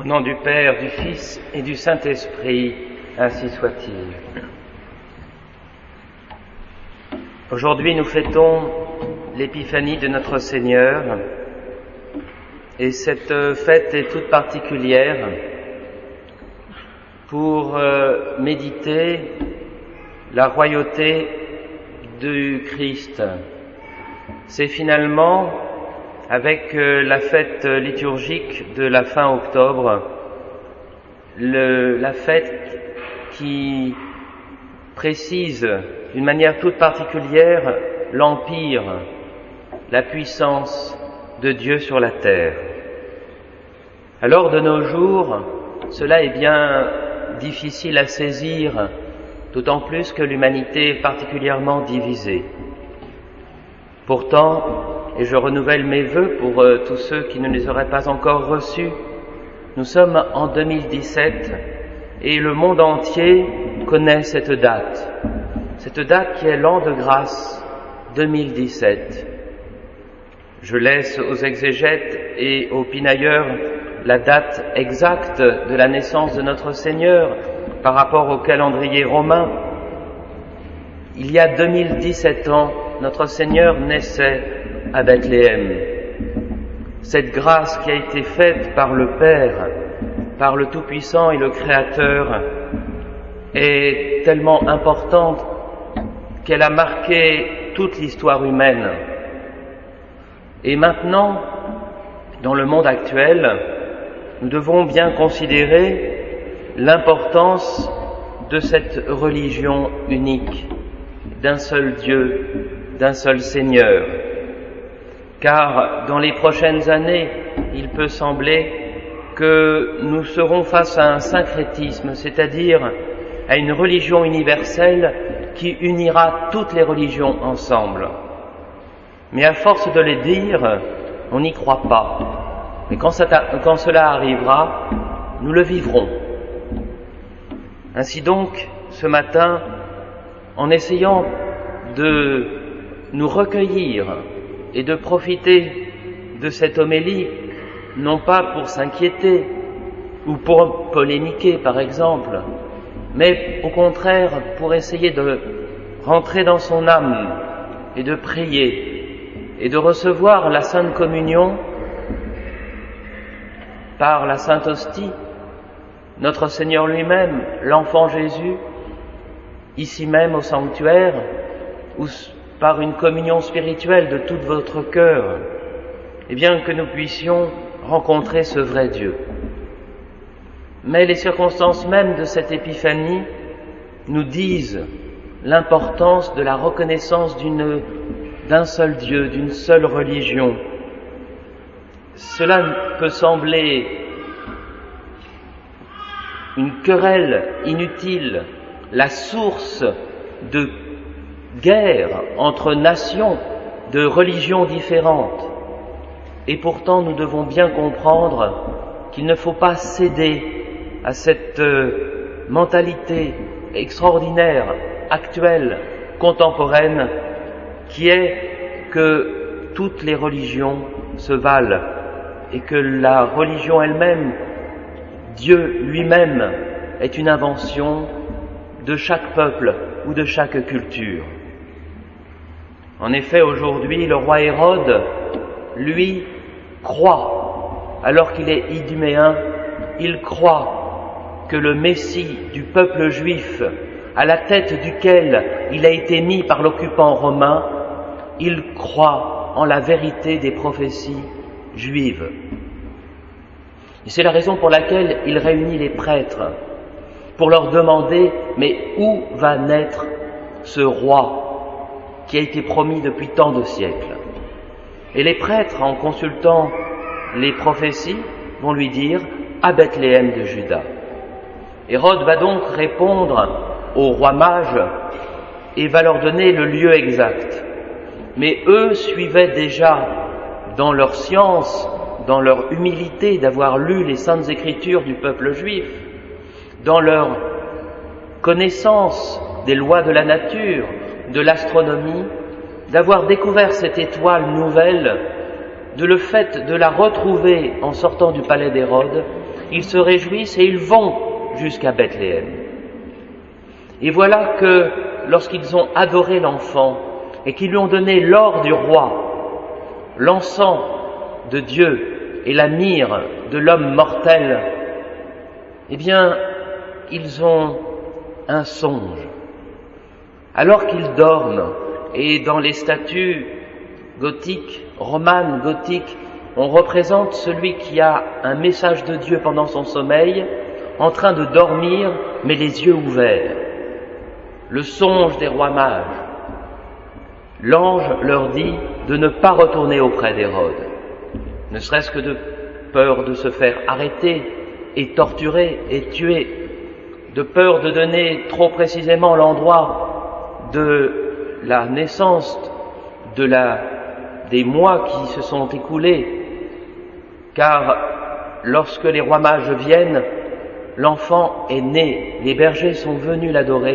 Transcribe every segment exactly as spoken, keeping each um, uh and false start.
Au nom du Père, du Fils et du Saint-Esprit, ainsi soit-il. Aujourd'hui, nous fêtons l'épiphanie de notre Seigneur, et cette fête est toute particulière pour méditer la royauté du Christ. C'est finalement, avec la fête liturgique de la fin octobre, le, la fête qui précise d'une manière toute particulière l'empire, la puissance de Dieu sur la terre. Alors de nos jours, cela est bien difficile à saisir, d'autant plus que l'humanité est particulièrement divisée. Pourtant, et je renouvelle mes vœux pour euh, tous ceux qui ne les auraient pas encore reçus, nous sommes en deux mille dix-sept et le monde entier connaît cette date, cette date qui est l'an de grâce deux mille dix-sept. Je laisse aux exégètes et aux pinailleurs la date exacte de la naissance de notre Seigneur par rapport au calendrier romain. Il y a deux mille dix-sept ans, notre Seigneur naissait à Bethléem. Cette grâce qui a été faite par le Père, par le Tout-Puissant et le Créateur, est tellement importante qu'elle a marqué toute l'histoire humaine. Et maintenant, dans le monde actuel, nous devons bien considérer l'importance de cette religion unique, d'un seul Dieu, d'un seul Seigneur. Car dans les prochaines années, il peut sembler que nous serons face à un syncrétisme, c'est-à-dire à une religion universelle qui unira toutes les religions ensemble. Mais à force de les dire, on n'y croit pas. Mais quand, ça, quand cela arrivera, nous le vivrons. Ainsi donc, ce matin, en essayant de nous recueillir et de profiter de cette homélie, non pas pour s'inquiéter ou pour polémiquer par exemple, mais au contraire pour essayer de rentrer dans son âme et de prier et de recevoir la Sainte Communion par la Sainte Hostie, notre Seigneur lui-même, l'enfant Jésus, ici même au sanctuaire, ou par une communion spirituelle de tout votre cœur, et bien que nous puissions rencontrer ce vrai Dieu. Mais les circonstances mêmes de cette épiphanie nous disent l'importance de la reconnaissance d'une, d'un seul Dieu, d'une seule religion. Cela peut sembler une querelle inutile, la source de guerre entre nations de religions différentes. Et pourtant, nous devons bien comprendre qu'il ne faut pas céder à cette euh, mentalité extraordinaire, actuelle, contemporaine, qui est que toutes les religions se valent et que la religion elle-même, Dieu lui-même, est une invention de chaque peuple ou de chaque culture. En effet, aujourd'hui, le roi Hérode, lui, croit, alors qu'il est iduméen, il croit que le Messie du peuple juif, à la tête duquel il a été mis par l'occupant romain, il croit en la vérité des prophéties juives. Et c'est la raison pour laquelle il réunit les prêtres, pour leur demander, mais où va naître ce roi qui a été promis depuis tant de siècles? Et les prêtres, en consultant les prophéties, vont lui dire « à Bethléem de Juda ». Hérode va donc répondre au roi mage et va leur donner le lieu exact. Mais eux suivaient déjà, dans leur science, dans leur humilité d'avoir lu les saintes écritures du peuple juif, dans leur connaissance des lois de la nature, de l'astronomie, d'avoir découvert cette étoile nouvelle, de le fait de la retrouver en sortant du palais d'Hérode, ils se réjouissent et ils vont jusqu'à Bethléem. Et voilà que lorsqu'ils ont adoré l'enfant et qu'ils lui ont donné l'or du roi, l'encens de Dieu et la myrrhe de l'homme mortel, eh bien, ils ont un songe. Alors qu'ils dorment, et dans les statues gothiques, romanes, gothiques, on représente celui qui a un message de Dieu pendant son sommeil, en train de dormir, mais les yeux ouverts. Le songe des rois mages. L'ange leur dit de ne pas retourner auprès d'Hérode, ne serait-ce que de peur de se faire arrêter et torturer et tuer, de peur de donner trop précisément l'endroit de la naissance, de la, des mois qui se sont écoulés, car lorsque les rois mages viennent, l'enfant est né, les bergers sont venus l'adorer,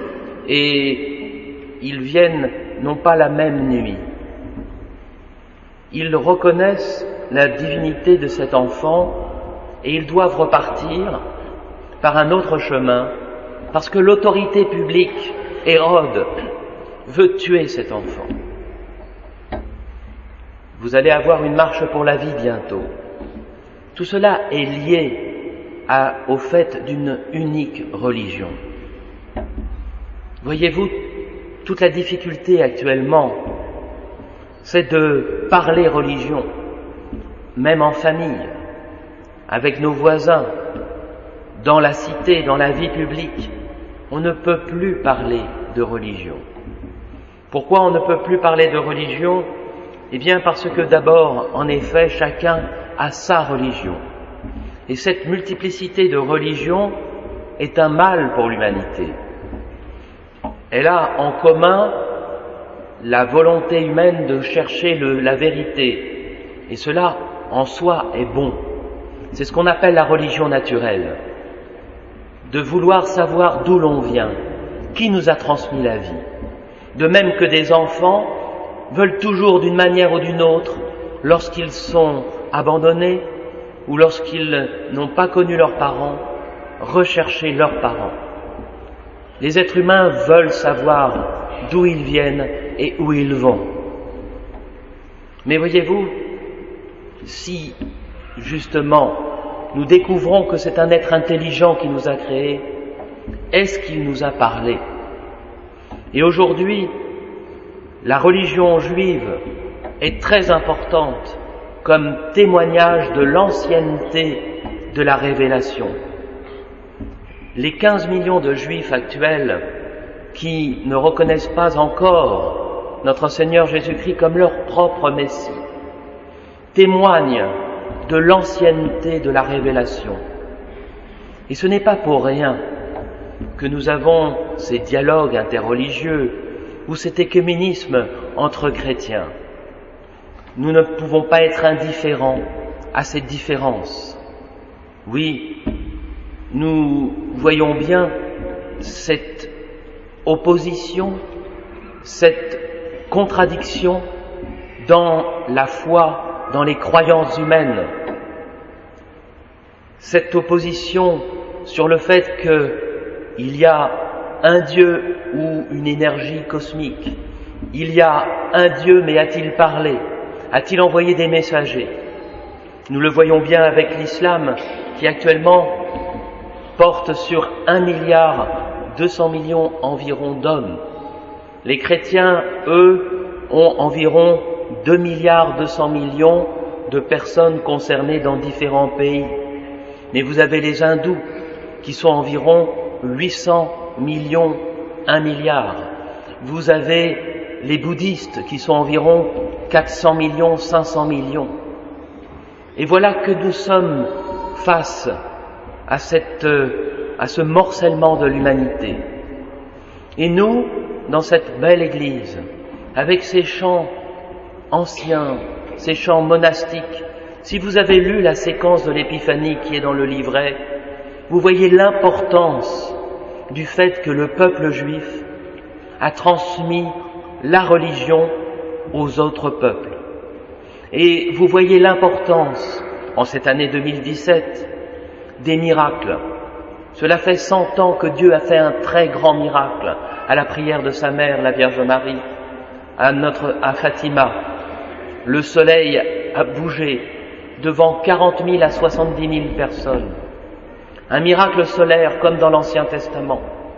et ils viennent non pas la même nuit. Ils reconnaissent la divinité de cet enfant et ils doivent repartir par un autre chemin, parce que l'autorité publique, Hérode, veut tuer cet enfant. Vous allez avoir une marche pour la vie bientôt. Tout cela est lié à, au fait d'une unique religion. Voyez-vous, toute la difficulté actuellement, c'est de parler religion, même en famille, avec nos voisins, dans la cité, dans la vie publique. On ne peut plus parler de religion. Pourquoi on ne peut plus parler de religion ? Eh bien parce que d'abord, en effet, chacun a sa religion. Et cette multiplicité de religions est un mal pour l'humanité. Elle a en commun la volonté humaine de chercher le, la vérité. Et cela, en soi, est bon. C'est ce qu'on appelle la religion naturelle. De vouloir savoir d'où l'on vient, qui nous a transmis la vie. De même que des enfants veulent toujours d'une manière ou d'une autre, lorsqu'ils sont abandonnés ou lorsqu'ils n'ont pas connu leurs parents, rechercher leurs parents. Les êtres humains veulent savoir d'où ils viennent et où ils vont. Mais voyez-vous, si justement nous découvrons que c'est un être intelligent qui nous a créés, est-ce qu'il nous a parlé ? Et aujourd'hui, la religion juive est très importante comme témoignage de l'ancienneté de la révélation. Les quinze millions de juifs actuels qui ne reconnaissent pas encore notre Seigneur Jésus-Christ comme leur propre Messie témoignent de l'ancienneté de la révélation. Et ce n'est pas pour rien que nous avons ces dialogues interreligieux ou cet écuménisme entre chrétiens. Nous ne pouvons pas être indifférents à cette différence. Oui, nous voyons bien cette opposition, cette contradiction dans la foi, dans les croyances humaines. Cette opposition sur le fait qu'il y a un Dieu ou une énergie cosmique. Il y a un Dieu, mais a-t-il parlé ? A-t-il envoyé des messagers ? Nous le voyons bien avec l'islam, qui actuellement porte sur un milliard deux cents millions environ d'hommes. Les chrétiens, eux, ont environ deux milliards deux cents millions de personnes concernées dans différents pays. Mais vous avez les hindous, qui sont environ huit cents millions, un milliard. Vous avez les bouddhistes, qui sont environ quatre cents millions, cinq cents millions. Et voilà que nous sommes face à, cette, à ce morcellement de l'humanité. Et nous, dans cette belle église, avec ces chants anciens, ces chants monastiques, si vous avez lu la séquence de l'Épiphanie qui est dans le livret, vous voyez l'importance du fait que le peuple juif a transmis la religion aux autres peuples. Et vous voyez l'importance, en cette année deux mille dix-sept, des miracles. Cela fait cent ans que Dieu a fait un très grand miracle à la prière de sa mère, la Vierge Marie, à notre, à Fatima. Le soleil a bougé devant quarante mille à soixante-dix mille personnes. Un miracle solaire comme dans l'Ancien Testament.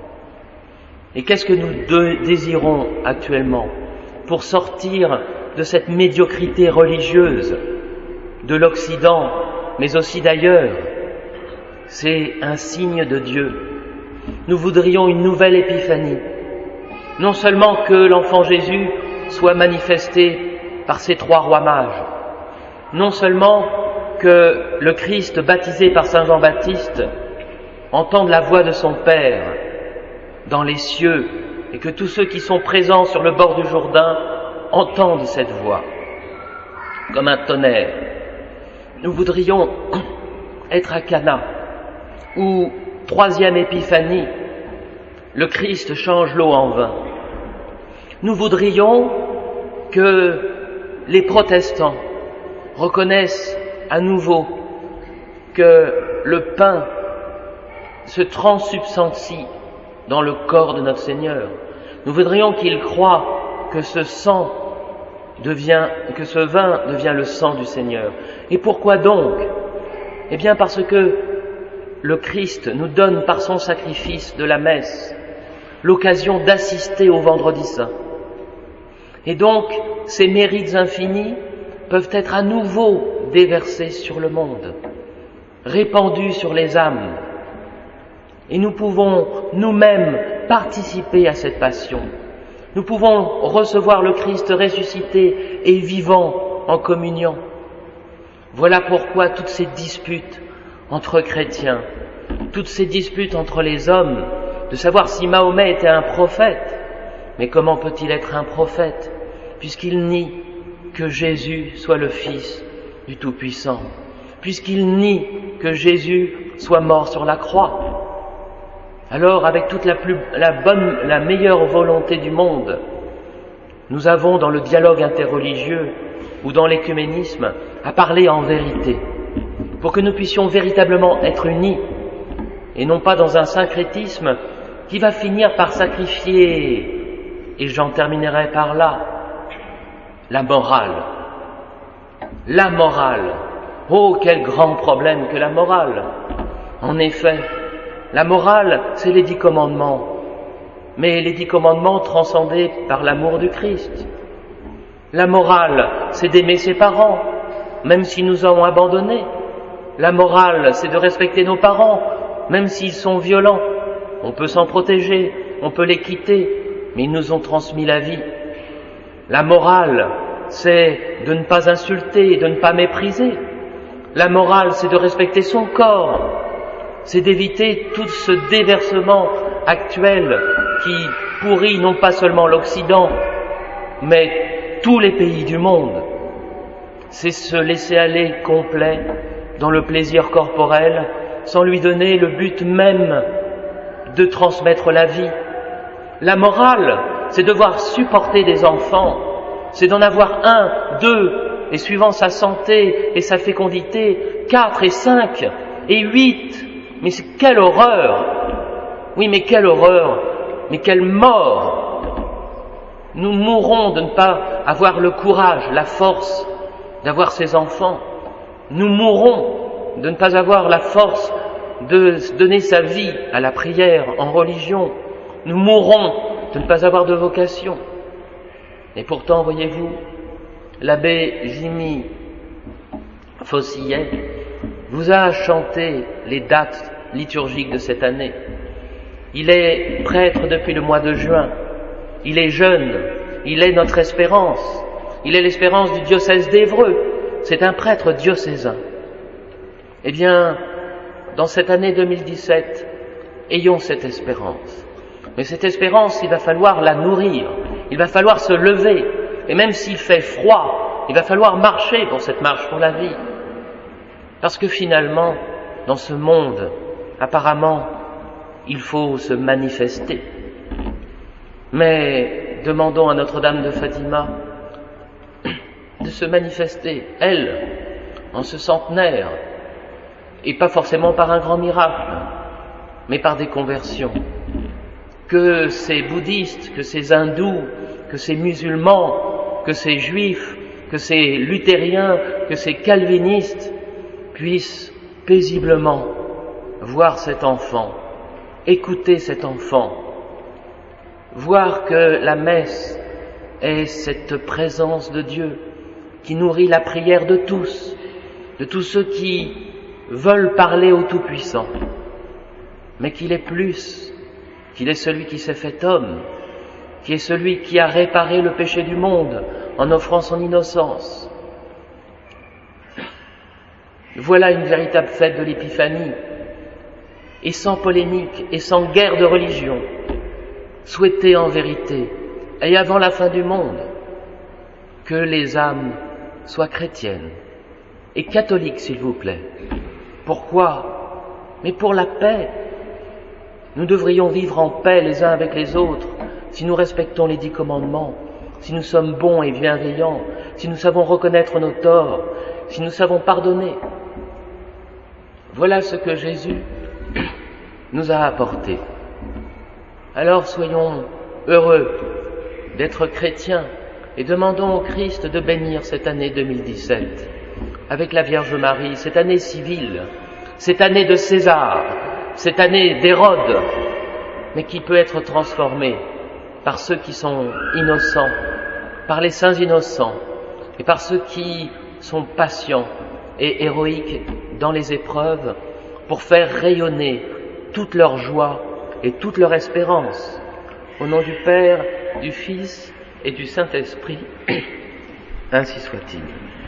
Et qu'est-ce que nous désirons actuellement pour sortir de cette médiocrité religieuse de l'Occident, mais aussi d'ailleurs? C'est un signe de Dieu. Nous voudrions une nouvelle épiphanie. Non seulement que l'enfant Jésus soit manifesté par ces trois rois mages, non seulement que le Christ baptisé par Saint Jean-Baptiste entende la voix de son Père dans les cieux et que tous ceux qui sont présents sur le bord du Jourdain entendent cette voix comme un tonnerre. Nous voudrions être à Cana, où, troisième épiphanie, le Christ change l'eau en vin. Nous voudrions que les protestants reconnaissent à nouveau que le pain se transsubstantie dans le corps de notre Seigneur. Nous voudrions qu'ils croient que ce sang devient, que ce vin devient le sang du Seigneur. Et pourquoi donc? Eh bien parce que le Christ nous donne par son sacrifice de la messe l'occasion d'assister au Vendredi Saint. Et donc, ces mérites infinis peuvent être à nouveau déversés sur le monde, répandus sur les âmes. Et nous pouvons nous-mêmes participer à cette passion. Nous pouvons recevoir le Christ ressuscité et vivant en communion. Voilà pourquoi toutes ces disputes entre chrétiens, toutes ces disputes entre les hommes, de savoir si Mahomet était un prophète, mais comment peut-il être un prophète, puisqu'il nie que Jésus soit le Fils du Tout-Puissant, puisqu'il nie que Jésus soit mort sur la croix. Alors, avec toute la, plus, la bonne, la meilleure volonté du monde, nous avons dans le dialogue interreligieux ou dans l'écuménisme à parler en vérité, pour que nous puissions véritablement être unis, et non pas dans un syncrétisme qui va finir par sacrifier, et j'en terminerai par là, la morale. La morale. Oh, quel grand problème que la morale. En effet, la morale, c'est les dix commandements, mais les dix commandements transcendés par l'amour du Christ. La morale, c'est d'aimer ses parents, même s'ils nous ont abandonnés. La morale, c'est de respecter nos parents, même s'ils sont violents. On peut s'en protéger, on peut les quitter, mais ils nous ont transmis la vie. La morale, c'est de ne pas insulter et de ne pas mépriser. La morale, c'est de respecter son corps. C'est d'éviter tout ce déversement actuel qui pourrit non pas seulement l'Occident, mais tous les pays du monde. C'est se laisser aller complet dans le plaisir corporel, sans lui donner le but même de transmettre la vie. La morale, c'est devoir supporter des enfants, c'est d'en avoir un, deux, et suivant sa santé et sa fécondité, quatre et cinq et huit. Mais c'est quelle horreur! Oui, mais quelle horreur! Mais quelle mort! Nous mourrons de ne pas avoir le courage, la force d'avoir ces enfants. Nous mourrons de ne pas avoir la force de donner sa vie à la prière en religion. Nous mourrons de ne pas avoir de vocation. Et pourtant, voyez-vous, l'abbé Jimmy Fossillet vous a chanté les dates liturgiques de cette année. Il est prêtre depuis le mois de juin. Il est jeune. Il est notre espérance. Il est l'espérance du diocèse d'Évreux. C'est un prêtre diocésain. Eh bien, dans cette année deux mille dix-sept, ayons cette espérance. Mais cette espérance, il va falloir la nourrir. Il va falloir se lever. Et même s'il fait froid, il va falloir marcher pour cette marche pour la vie. Parce que finalement, dans ce monde, apparemment, il faut se manifester. Mais demandons à Notre-Dame de Fatima de se manifester, elle, en ce centenaire, et pas forcément par un grand miracle, mais par des conversions. Que ces bouddhistes, que ces hindous, que ces musulmans, que ces juifs, que ces luthériens, que ces calvinistes puissent paisiblement voir cet enfant, écouter cet enfant, voir que la messe est cette présence de Dieu qui nourrit la prière de tous, de tous ceux qui veulent parler au Tout-Puissant, mais qu'il est plus, qu'il est celui qui s'est fait homme, qui est celui qui a réparé le péché du monde en offrant son innocence. Voilà une véritable fête de l'Épiphanie, et sans polémique et sans guerre de religion, souhaitée en vérité, et avant la fin du monde, que les âmes soient chrétiennes et catholiques, s'il vous plaît. Pourquoi? Mais pour la paix. Nous devrions vivre en paix les uns avec les autres si nous respectons les dix commandements, si nous sommes bons et bienveillants, si nous savons reconnaître nos torts, si nous savons pardonner. Voilà ce que Jésus nous a apporté. Alors soyons heureux d'être chrétiens et demandons au Christ de bénir cette année deux mille dix-sept avec la Vierge Marie, cette année civile, cette année de César, cette année d'Hérode, mais qui peut être transformée par ceux qui sont innocents, par les saints innocents, et par ceux qui sont patients et héroïques dans les épreuves, pour faire rayonner toute leur joie et toute leur espérance. Au nom du Père, du Fils et du Saint-Esprit, ainsi soit-il.